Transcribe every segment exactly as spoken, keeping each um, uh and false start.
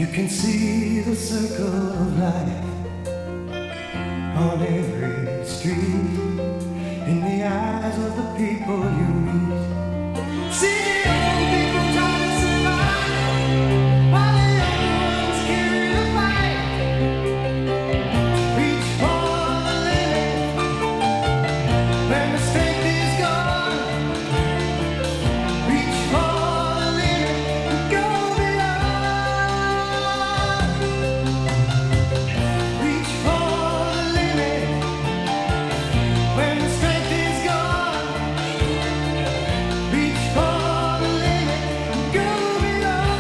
can see the circle of life on every street, in the eyes of the people you meet. See the old people try to survive while the young ones carry the fight. Reach for the limit when the strength is gone. Reach for the limit and go beyond. Reach for the limit when the strength is gone. Reach for the limit and go beyond.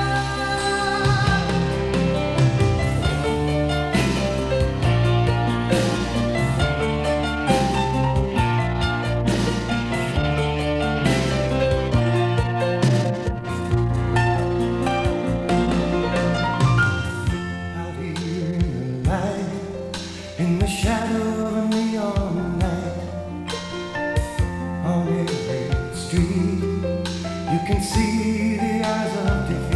Out here in the light, in the shadow of a neon night, on every street, you can see the eyes of defeat.